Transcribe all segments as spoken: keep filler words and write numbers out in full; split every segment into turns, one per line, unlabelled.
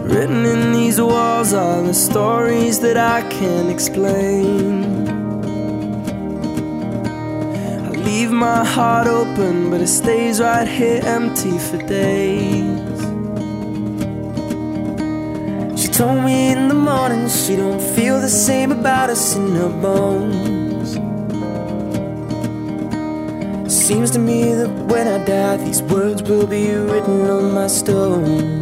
Written in these walls are the stories that I can't explain. I leave my heart open, but it stays right here empty for days. She told me in the morning she don't feel the same about us in her bones. Seems to me that when I die, these words will be written on my stone.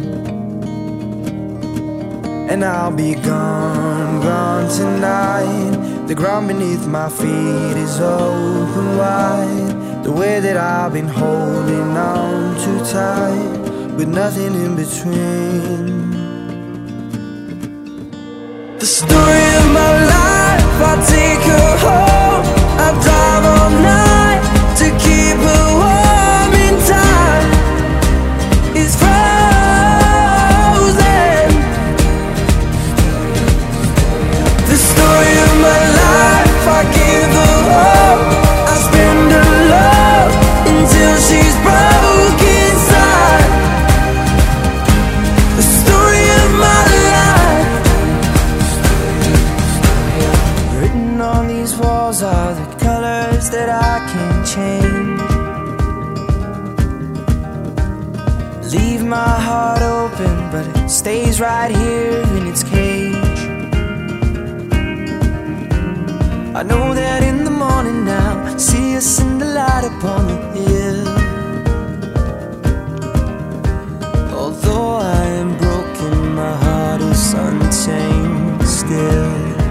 And I'll be gone, gone tonight. The ground beneath my feet is open wide. The way that I've been holding on too tight, with nothing in between. The story of my life, I take her home. I drive all night to keep her warm in time. It's frozen. The story of my life, I give her hope. I spend her love until she's broke inside. The story of my life. Written on these walls are the colors that I can't change. Leave my heart open, but it stays right here in its cage. I know that in the morning now, see us in the light upon the hill. Although I am broken, my heart is untamed still.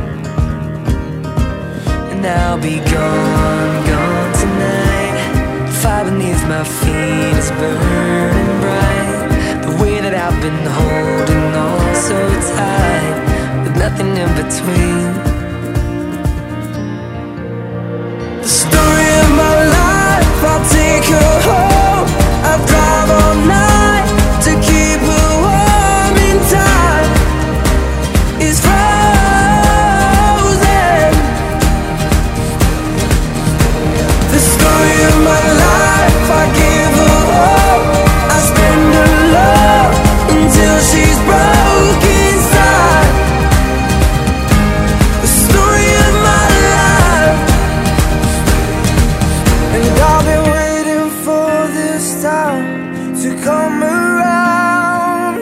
And I'll be gone, gone tonight. Fire beneath my feet is burning bright. The way that I've been holding on so tight, with nothing in between. The story of my life, I'll take her home. I drive all night to keep her warm in time. It's frozen. The story of my life, I give her hope. I spend her love until she's broke inside. The story of my life. And I've been waiting for this time to come around.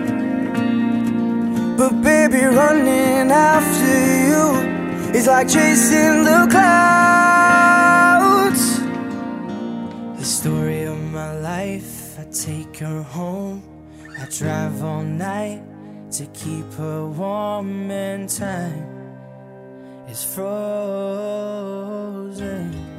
But baby, running after you is like chasing the clouds. The story of my life, I take her home. I drive all night to keep her warm, and time is frozen.